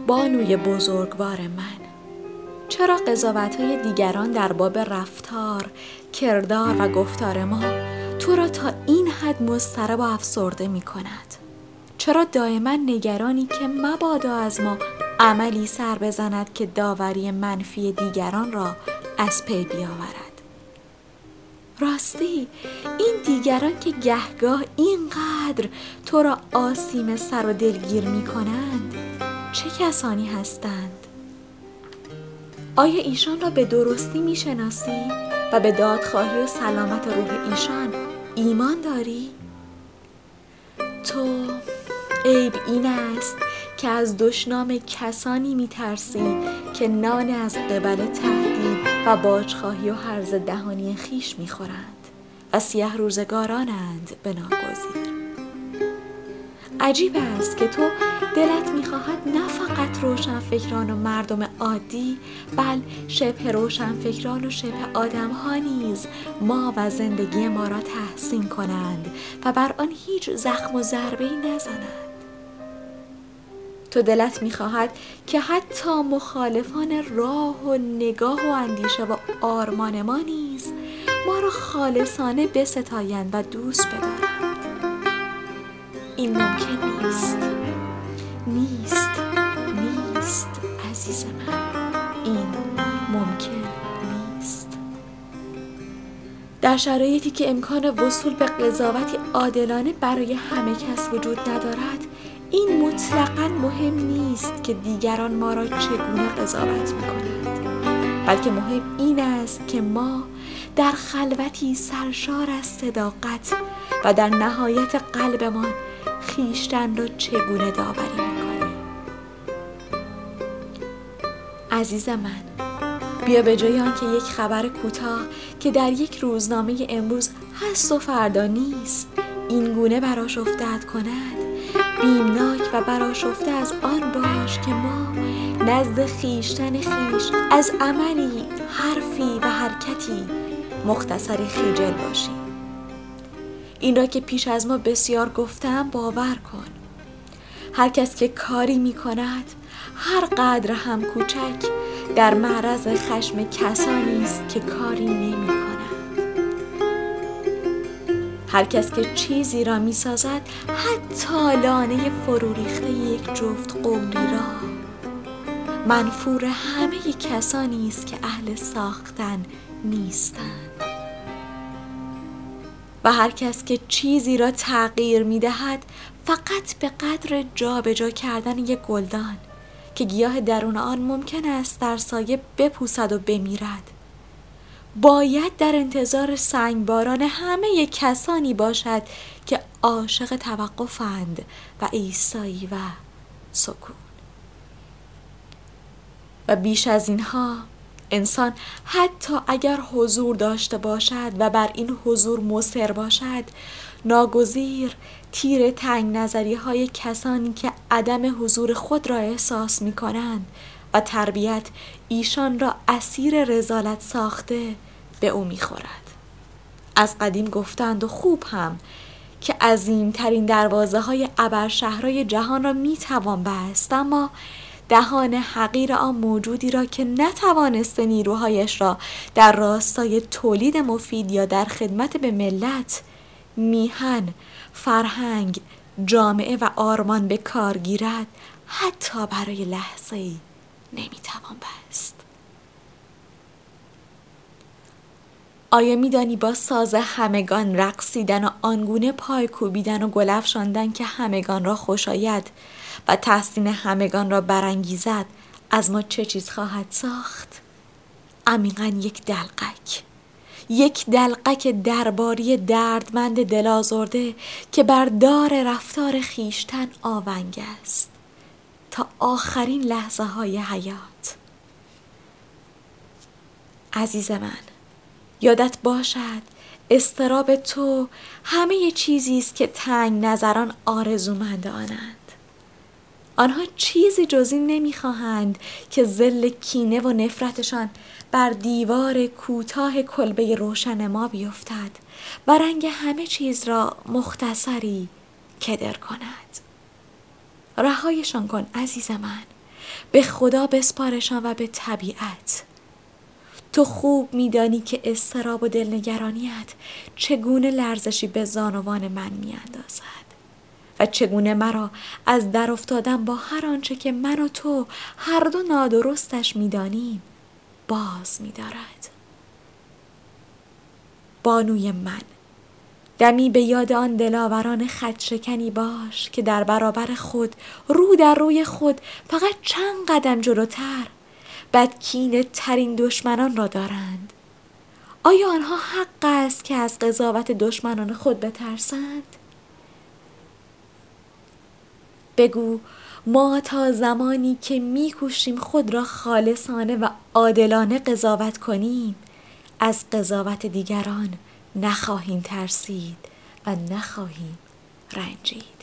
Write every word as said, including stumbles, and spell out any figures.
بانوی بزرگوار من، چرا قضاوت‌های دیگران در باب رفتار، کردار و گفتار ما تو را تا این حد مضطرب و افسرده می کند؟ چرا دائما نگرانی که مبادا از ما عملی سر بزند که داوری منفی دیگران را از پی بیاورد؟ راستی این دیگران که گهگاه اینقدر تو را آسیم سر و دلگیر می کنند چه کسانی هستند؟ آیا ایشان را به درستی می شناسی و به دادخواهی و سلامت روح ایشان ایمان داری؟ تو عیب این است که از دشنام کسانی می ترسی که نان از قبل تهدید و باجخواهی و هرز دهانی خیش می خورند و سیه روزگارانند به ناگزیر. عجیب است که تو دلت می‌خواهد نه فقط روشنفکران و مردم عادی، بل شبه روشنفکران و شبه آدم‌ها نیز ما و زندگی ما را تحسین کنند و بر آن هیچ زخم و ضربه‌ای نزنند. تو دلت می‌خواهد که حتی مخالفان راه و نگاه و اندیشه و آرمان ما نیز ما را خالصانه بستایند و دوست بدارند. این ممکن نیست. نیست نیست عزیز من، این ممکن نیست. در شرایطی که امکان وصول به قضاوتی عادلانه برای همه کس وجود ندارد، این مطلقاً مهم نیست که دیگران ما را چگونه قضاوت می‌کنند، بلکه مهم این است که ما در خلوتی سرشار از صداقت و در نهایت قلبمان خویشتن را چگونه داوری می‌کنیم. عزیز من، بیا به جای آنکه یک خبر کوتاه که در یک روزنامه امروز هست و فردا نیست این گونه برآشفته‌ات کند، بیمناک و برآشفته از آن باش که ما نزد خویشتن خویش از عملی، حرفی و حرکتی مختصری خجل باشیم. این را که پیش از ما بسیار گفتم باور کن. هر کس که کاری می کند، هر قدر هم کوچک، در معرض خشم کسانی است که کاری نمی کنند. هر کس که چیزی را می سازد، حتی لانه فرو ریخته یک جفت قمری را، منفور همه کسانی است که اهل ساختن نیستند. و هر کس که چیزی را تغییر می دهد فقط به قدر جا به جا کردن یک گلدان که گیاه درون آن ممکن است در سایه بپوسد و بمیرد، باید در انتظار سنگباران همه کسانی باشد که عاشق توقفند و ایستایی و سکون. و بیش از اینها، انسان حتی اگر حضور داشته باشد و بر این حضور مصر باشد، ناگزیر تیر تنگ نظری های کسانی که عدم حضور خود را احساس می کنند و تربیت ایشان را اسیر رذالت ساخته به او می خورد. از قدیم گفتند و خوب هم که عظیمترین دروازه های ابرشهرهای جهان را می توان بست، اما دهان حقیر آن موجودی را که نتوانسته نیروهایش را در راستای تولید مفید یا در خدمت به ملت، میهن، فرهنگ، جامعه و آرمان به کار گیرد، حتی برای لحظه‌ای نمیتوان بست. آیا میدانی با ساز همگان رقصیدن و آنگونه پای کوبیدن و گل افشاندن که همگان را خوش آید و تحسین همگان را برانگیزد از ما چه چیز خواهد ساخت؟ عمیقاً یک دلقک، یک دلقک درباری دردمند دلازرده که بر دار رفتار خیشتن آونگ است تا آخرین لحظه های حیات. عزیز من، یادت باشد اضطراب تو همه چیزی است که تنگ نظران آرزومند آنند. آنها چیزی جز این نمیخواهند که ظل کینه و نفرتشان بر دیوار کوتاه کلبه روشن ما بیفتد و رنگ همه چیز را مختصری کدر کند. رهایشان کن عزیز من، به خدا بسپارشان و به طبیعت. تو خوب میدانی که اضطراب و دلنگرانیت چگونه لرزشی به زانوان من میاندازد و چگونه مرا از در افتادن با هر آنچه که من و تو هر دو نادرستش میدانیم باز می‌دارد. بانوی من، دمی به یاد آن دلاوران خط‌شکنی باش که در برابر خود رو در روی خود فقط چند قدم جلوتر بدکینه ترین دشمنان را دارند. آیا آنها حق است که از قضاوت دشمنان خود بترسند؟ بگو ما تا زمانی که می‌کوشیم خود را خالصانه و عادلانه قضاوت کنیم از قضاوت دیگران نخواهیم ترسید و نخواهیم رنجید.